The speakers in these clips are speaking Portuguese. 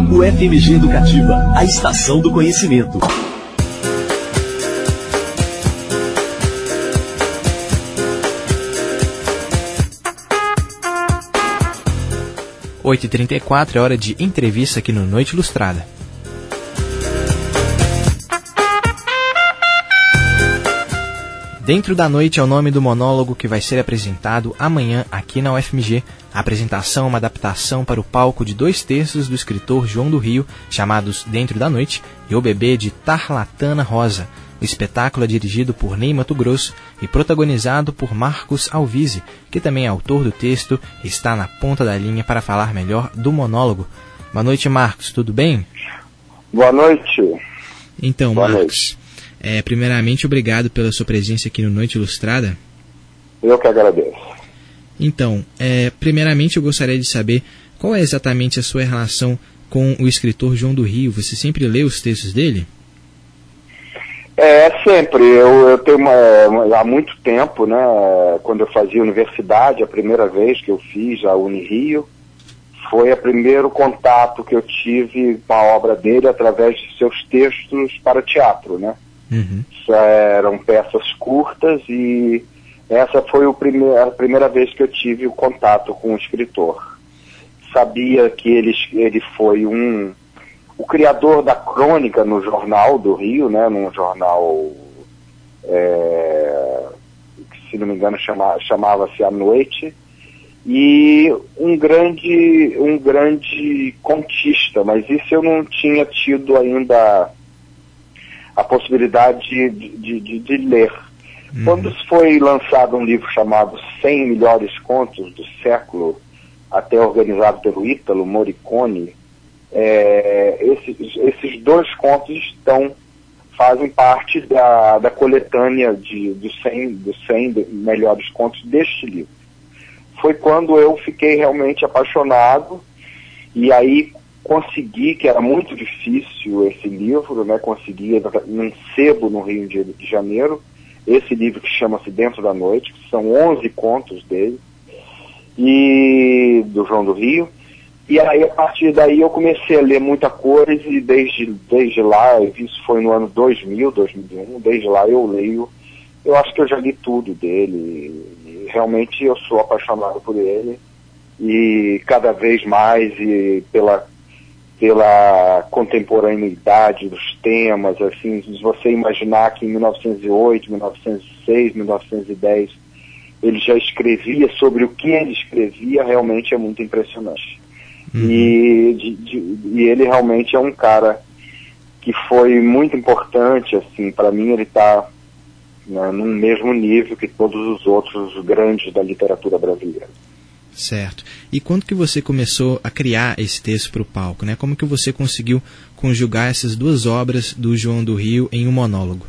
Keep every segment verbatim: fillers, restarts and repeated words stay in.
U F M G Educativa, a estação do conhecimento. oito e trinta e quatro é hora de entrevista aqui no Noite Ilustrada. Dentro da Noite é o nome do monólogo que vai ser apresentado amanhã aqui na U F M G. A apresentação é uma adaptação para o palco de dois textos do escritor João do Rio, chamados Dentro da Noite e O Bebê de Tarlatana Rosa. O espetáculo é dirigido por Ney Matogrosso e protagonizado por Marcos Alvise, que também é autor do texto e está na ponta da linha para falar melhor do monólogo. Boa noite, Marcos, tudo bem? Boa noite. Então, Boa Marcos, é, primeiramente, obrigado pela sua presença aqui no Noite Ilustrada. Eu que agradeço. Então, é, primeiramente eu gostaria de saber qual é exatamente a sua relação com o escritor João do Rio. Você sempre lê os textos dele? É, sempre. Eu, eu tenho uma, há muito tempo, né, quando eu fazia universidade, a primeira vez que eu fiz a Unirio, foi o primeiro contato que eu tive com a obra dele através de seus textos para teatro, né? Uhum. Eram peças curtas e essa foi o prime- a primeira vez que eu tive o contato com o escritor. Sabia que ele, ele foi um... o criador da crônica no Jornal do Rio, né, num jornal, é, que, se não me engano, chama, chamava-se A Noite, e um grande, um grande contista, mas isso eu não tinha tido ainda a possibilidade de, de, de, de ler. Uhum. Quando foi lançado um livro chamado cem melhores contos do século, até organizado pelo Ítalo Morricone, É, esses, esses dois contos estão, fazem parte da, da coletânea de, dos cem, dos cem melhores contos deste livro. Foi quando eu fiquei realmente apaixonado e aí consegui, que era muito difícil esse livro, né, consegui num sebo no Rio de Janeiro, esse livro que chama-se Dentro da Noite, que são onze contos dele, e do João do Rio. E aí, a partir daí, eu comecei a ler muita coisa e desde, desde lá, isso foi no ano dois mil, dois mil e um, desde lá eu leio, eu acho que eu já li tudo dele, e realmente eu sou apaixonado por ele, e cada vez mais, e pela, pela contemporaneidade dos temas, assim, se você imaginar que em mil novecentos e oito, mil novecentos e seis, mil novecentos e dez, ele já escrevia sobre o que ele escrevia, realmente é muito impressionante. Uhum. E, de, de, e ele realmente é um cara que foi muito importante, assim, para mim ele está, né, num mesmo nível que todos os outros grandes da literatura brasileira. Certo. E quando que você começou a criar esse texto para o palco, né? Como que você conseguiu conjugar essas duas obras do João do Rio em um monólogo?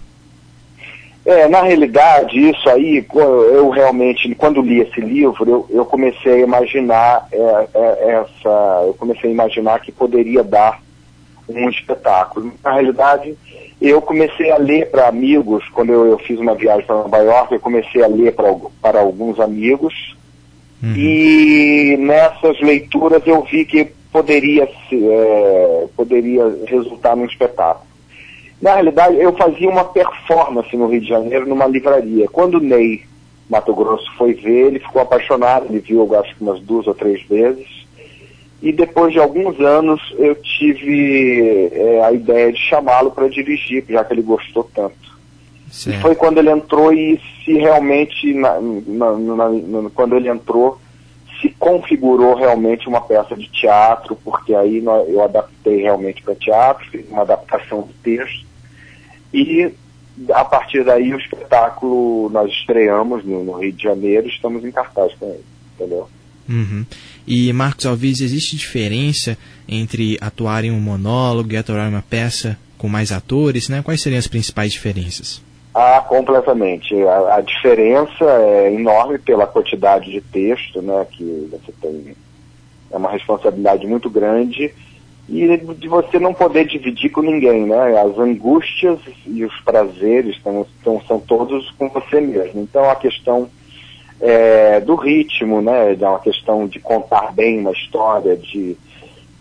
É, na realidade, isso aí, eu realmente, quando li esse livro, eu, eu comecei a imaginar é, é, essa, eu comecei a imaginar que poderia dar um espetáculo. Na realidade, eu comecei a ler para amigos, quando eu, eu fiz uma viagem para Nova York, eu comecei a ler para, para alguns amigos, uhum. E nessas leituras eu vi que poderia, é, poderia resultar num espetáculo. Na realidade, eu fazia uma performance no Rio de Janeiro, numa livraria. Quando o Ney Matogrosso foi ver, ele ficou apaixonado, ele viu, eu acho que umas duas ou três vezes. E depois de alguns anos, eu tive é, a ideia de chamá-lo para dirigir, já que ele gostou tanto. Certo. E foi quando ele entrou e se realmente, na, na, na, na, quando ele entrou, se configurou realmente uma peça de teatro, porque aí nós, eu adaptei realmente para teatro, fiz uma adaptação do texto. E a partir daí o espetáculo nós estreamos no, no Rio de Janeiro, estamos em cartaz com ele, entendeu? Uhum. E Marcos Alvise, existe diferença entre atuar em um monólogo e atuar em uma peça com mais atores, né? Quais seriam as principais diferenças? Ah, completamente. A, a diferença é enorme pela quantidade de texto, né? Que você tem, é uma responsabilidade muito grande. E de você não poder dividir com ninguém, né? As angústias e os prazeres são, são, são todos com você mesmo. Então a questão é, do ritmo, né? É uma questão de contar bem uma história, de,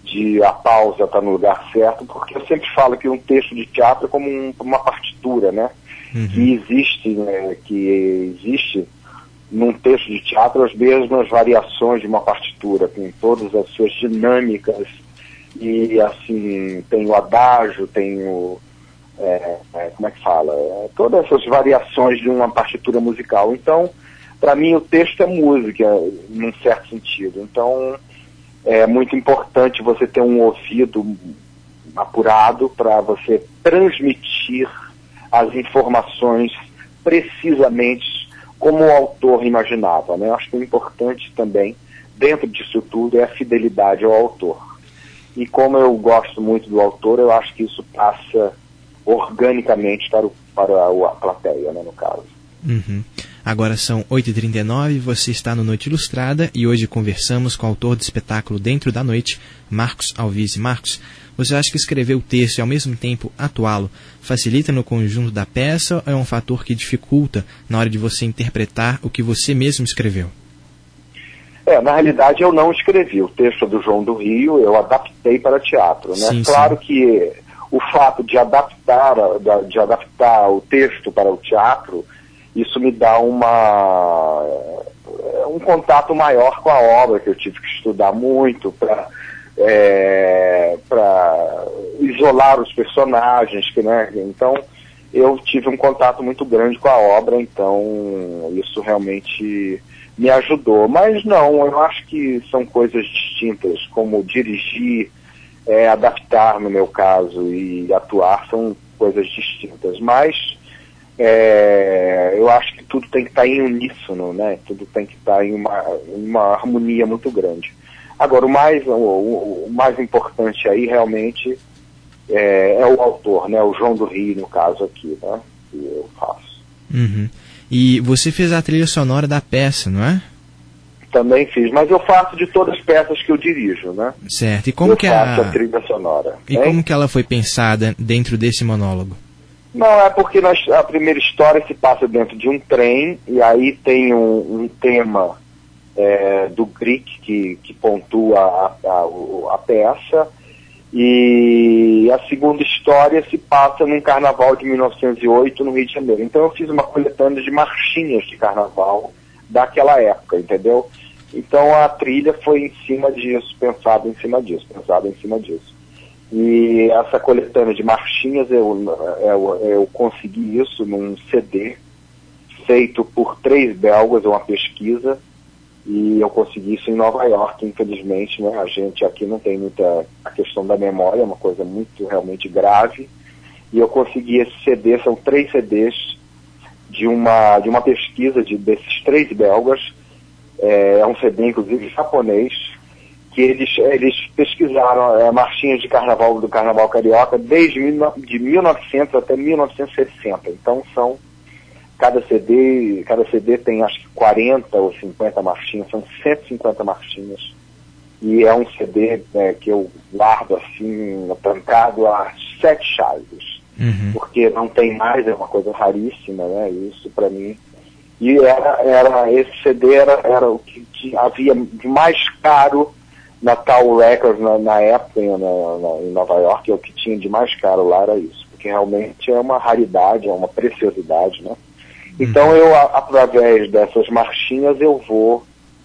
de a pausa estar no lugar certo, porque eu sempre falo que um texto de teatro é como um, uma partitura, né? Uhum. Que existe, né? Que existe num texto de teatro as mesmas variações de uma partitura, com todas as suas dinâmicas, e assim, tem o adágio, tem o, é, é, como é que fala? É, todas essas variações de uma partitura musical. Então, para mim, o texto é música, num certo sentido. Então, é muito importante você ter um ouvido apurado para você transmitir as informações precisamente como o autor imaginava, né? Eu acho que o importante também, dentro disso tudo, é a fidelidade ao autor. E como eu gosto muito do autor, eu acho que isso passa organicamente para, o, para a, a plateia, né, no caso. Uhum. Agora são oito e trinta e nove, você está no Noite Ilustrada e hoje conversamos com o autor do espetáculo Dentro da Noite, Marcos Alvise. Marcos, você acha que escrever o texto e ao mesmo tempo atuá-lo facilita no conjunto da peça ou é um fator que dificulta na hora de você interpretar o que você mesmo escreveu? É, na realidade eu não escrevi o texto do João do Rio, eu adaptei para teatro, né? Sim, claro sim. Que o fato de adaptar, de adaptar o texto para o teatro, isso me dá uma, um contato maior com a obra, que eu tive que estudar muito para é, para isolar os personagens, que, né? Então eu tive um contato muito grande com a obra, então isso realmente me ajudou. Mas não, eu acho que são coisas distintas, como dirigir, é, adaptar no meu caso e atuar são coisas distintas, mas é, eu acho que tudo tem que estar em uníssono, né? Tudo tem que estar em uma, uma harmonia muito grande. Agora, o mais, o, o mais importante aí realmente é, é o autor, né? O João do Rio, no caso aqui, né? Que eu faço. Uhum. E você fez a trilha sonora da peça, não é? Também fiz, mas eu faço de todas as peças que eu dirijo, né? Certo. E como eu que faço a... a trilha sonora. E hein? Como que ela foi pensada dentro desse monólogo? Não, é porque nós, a primeira história se passa dentro de um trem, e aí tem um, um tema é, do Grieg que, que pontua a, a, a peça, e a segunda história se passa num carnaval de mil novecentos e oito no Rio de Janeiro. Então eu fiz uma coletânea de marchinhas de carnaval daquela época, entendeu? Então a trilha foi em cima disso, pensada em cima disso, pensada em cima disso. E essa coletânea de marchinhas, eu, eu, eu consegui isso num C D feito por três belgas, uma pesquisa, e eu consegui isso em Nova York, infelizmente, né? A gente aqui não tem muita a questão da memória, é uma coisa muito realmente grave, e eu consegui esse C D, são três C Ds de uma, de uma pesquisa de, desses três belgas, é, é um C D inclusive japonês, que eles, eles pesquisaram é, marchinhas de carnaval do carnaval carioca desde de mil e novecentos até mil novecentos e sessenta. Então são, cada C D, cada C D tem acho que quarenta ou cinquenta marchinhas, são cento e cinquenta marchinhas. E é um C D é, que eu guardo assim, trancado a sete chaves. Uhum. Porque não tem mais, é uma coisa raríssima, né? Isso para mim. E era, era, esse C D era, era o que de, havia de mais caro na Tower Records na, na época em, na, na, em Nova York, é o que tinha de mais caro lá era isso, porque realmente é uma raridade, é uma preciosidade, né? Então eu, a, através dessas marchinhas, eu vou,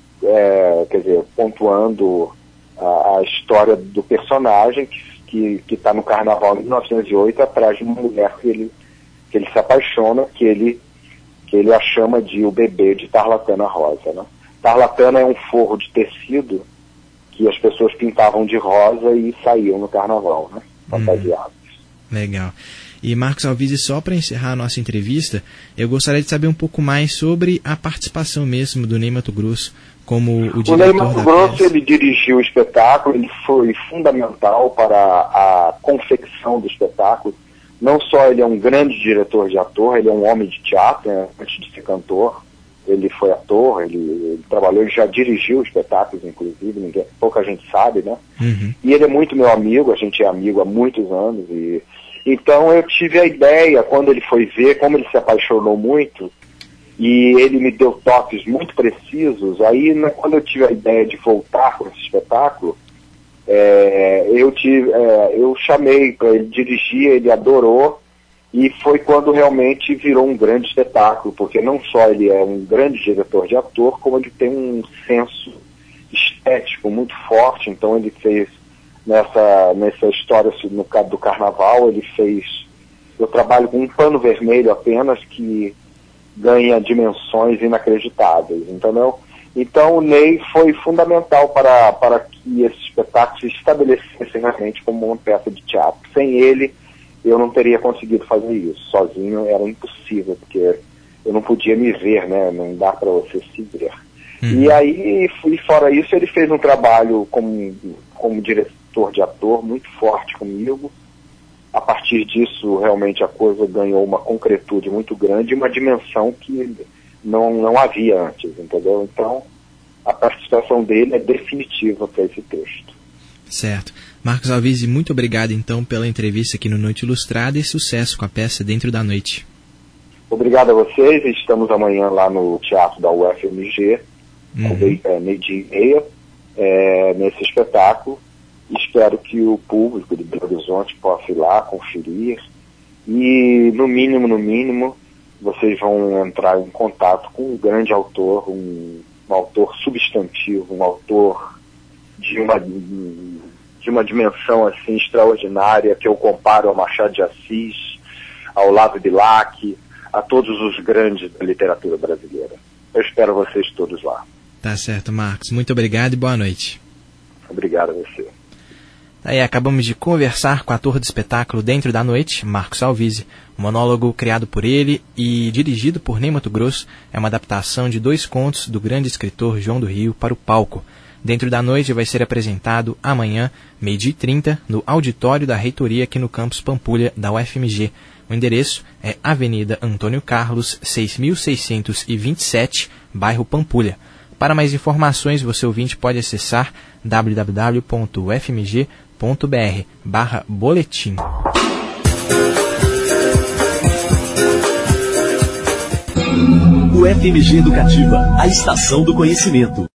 é, quer dizer, pontuando a, a história do personagem que que está no carnaval de mil novecentos e oito atrás de uma mulher que ele, que ele se apaixona, que ele, que ele a chama de o bebê de Tarlatana Rosa, né? Tarlatana é um forro de tecido que as pessoas pintavam de rosa e saíam no carnaval, né? Fantasiados. Hum, legal. E Marcos Alvise, só para encerrar a nossa entrevista, eu gostaria de saber um pouco mais sobre a participação mesmo do Ney Matogrosso como o diretor da peça. O Ney Matogrosso, ele dirigiu o espetáculo, ele foi fundamental para a confecção do espetáculo. Não só ele é um grande diretor de ator, ele é um homem de teatro, né? Antes de ser cantor. Ele foi ator, ele, ele trabalhou, ele já dirigiu espetáculos, inclusive, ninguém, pouca gente sabe, né? Uhum. E ele é muito meu amigo, a gente é amigo há muitos anos. E então eu tive a ideia, quando ele foi ver, como ele se apaixonou muito, e ele me deu toques muito precisos, aí né, quando eu tive a ideia de voltar com esse espetáculo, É, eu, tive, é, eu chamei para ele dirigir, ele adorou, e foi quando realmente virou um grande espetáculo, porque não só ele é um grande diretor de ator, como ele tem um senso estético muito forte. Então ele fez, nessa, nessa história no caso do carnaval, ele fez, eu trabalho com um pano vermelho apenas, que ganha dimensões inacreditáveis, entendeu? Então o Ney foi fundamental para, para que esse espetáculo se estabelecesse realmente como uma peça de teatro. Sem ele, eu não teria conseguido fazer isso. Sozinho era impossível, porque eu não podia me ver, né? Não dá para você se ver. Uhum. E aí, e fora isso, ele fez um trabalho como, como diretor de ator muito forte comigo. A partir disso, realmente a coisa ganhou uma concretude muito grande e uma dimensão que não, não havia antes, entendeu? Então, a participação dele é definitiva para esse texto. Certo. Marcos Alvise, muito obrigado então pela entrevista aqui no Noite Ilustrada e sucesso com a peça Dentro da Noite. Obrigado a vocês. Estamos amanhã lá no Teatro da U F M G, uhum. é, meio-dia e meia, é, nesse espetáculo. Espero que o público de Belo Horizonte possa ir lá conferir e, no mínimo, no mínimo, vocês vão entrar em contato com um grande autor, um, um autor substantivo, um autor de uma, de uma dimensão assim extraordinária, que eu comparo ao Machado de Assis, ao Olavo Bilac, a todos os grandes da literatura brasileira. Eu espero vocês todos lá. Tá certo, Marcos. Muito obrigado e boa noite. Obrigado a você. Aí acabamos de conversar com o ator do espetáculo Dentro da Noite, Marcos Alvise. O monólogo criado por ele e dirigido por Ney Matogrosso é uma adaptação de dois contos do grande escritor João do Rio para o palco. Dentro da Noite vai ser apresentado amanhã, meio-dia e trinta, no auditório da reitoria aqui no campus Pampulha da U F M G. O endereço é Avenida Antônio Carlos, seis mil seiscentos e vinte e sete, bairro Pampulha. Para mais informações, você ouvinte pode acessar w w w ponto u f m g ponto b r barra boletim. U F M G Educativa, a estação do conhecimento.